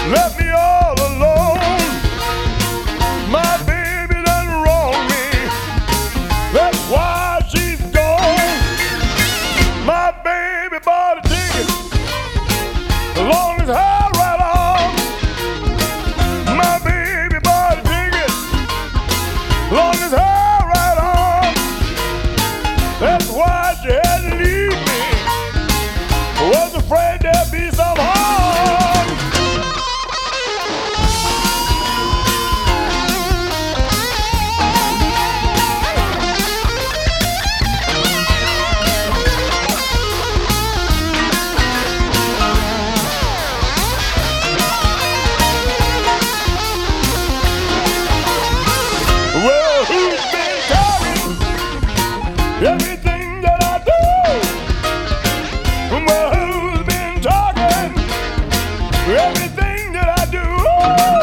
left me all alone. My baby done wronged me, that's why she's gone. My baby bought a ticket, long as hell right on. My baby bought a ticket, long as hell right on. That's why she had to leave me, was afraid there'd be some harm. Well, who's been talking everything that I do? Well, who's been talking everything that I do?